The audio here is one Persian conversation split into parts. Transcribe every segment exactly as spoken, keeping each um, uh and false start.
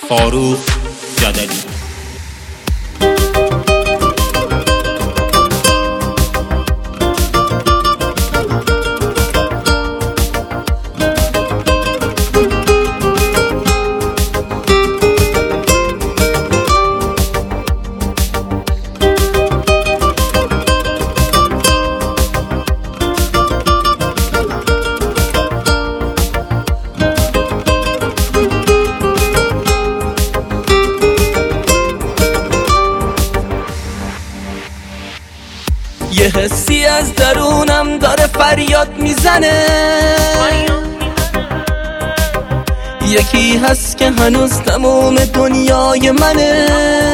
فاروق جدلی. یه حسی از درونم داره فریاد میزنه، یکی هست که هنوز تموم دنیای منه.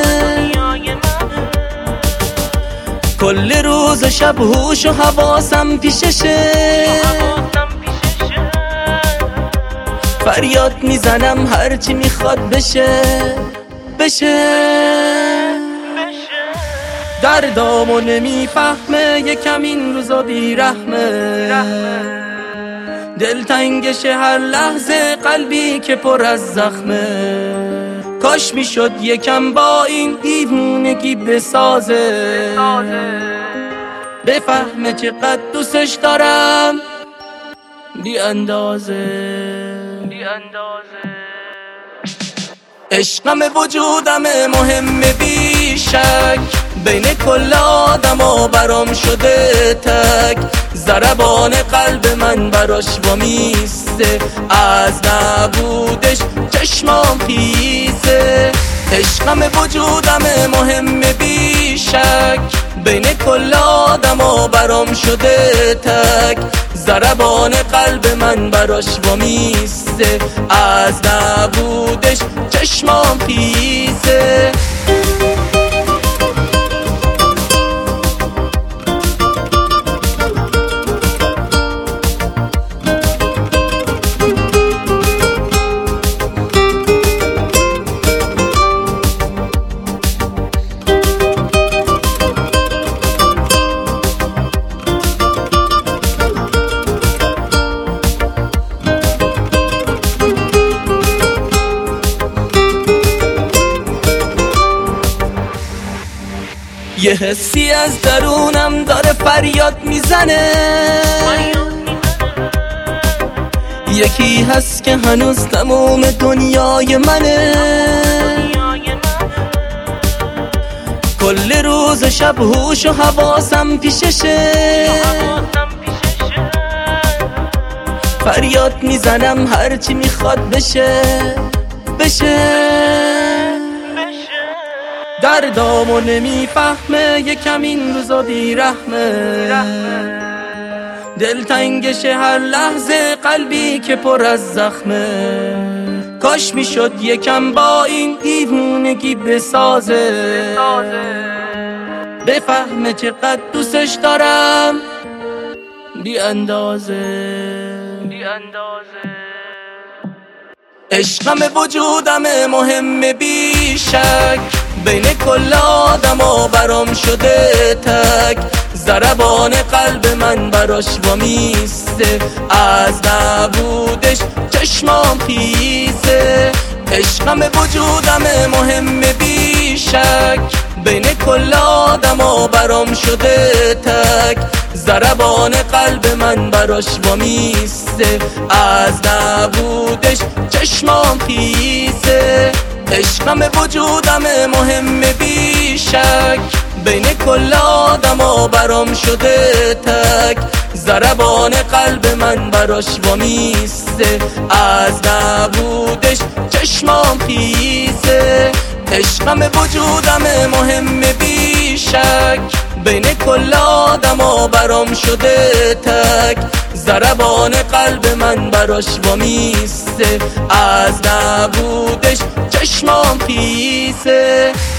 کل روز شب هوش و حواسم پیششه، فریاد میزنم هرچی میخواد بشه بشه. دردامو نمیفهمه، یکم این روزا بیرحمه، دلتنگشه هر لحظه، قلبی که پر از زخمه. کاش میشد یکم با این دیوونگی بسازه، بفهمه چقدر دوستش دارم بی اندازه. عشقم وجودمه، مهمه بیشک، بین کل آدم ها برام شده تک. ضربان قلب من براش وامیسته، از نبودش چشمام خیسه. عشقم وجودمه، مهمه بیشک، بین کل آدم ها برام شده تک. ضربان قلب من براش وامیسته، از نبودش چشمام خیسه. یه حسی از درونم داره فریاد میزنه، یکی هست که هنوز تموم دنیای منه. کل روز شب هوش و حواسم پیششه، فریاد میزنم هرچی میخواد بشه بشه. دردامو نمیفهمه، یکم این روزا بیرحمه، دلتنگشه هر لحظه، قلبی که پر از زخمه. کاش میشد یکم با این دیوونگی بسازه، بفهمه چقدر دوستش دارم بی اندازه. عشقم وجودمه، مهمه بیشک، بین کل آدم ها برام شده تک. ضربان قلب من براش وامیسته، از نبودش چشمام خیسه. عشقم وجودمه، مهمه بیشک، بین کل آدم ها برام شده تک. ضربان قلب من براش وامیسته، از نبودش چشمام خیسه. عشقم وجودمه، مهمه بیشک، بین کل آدم ها برام شده تک. ضربان قلب من براش وامیسته، از نبودش چشمام خیسه. عشقم وجودمه، مهمه بیشک، بین کل آدم ها برام شده تک. ضربان قلب من براش وامیسته، از نبودش چشمام خیسه.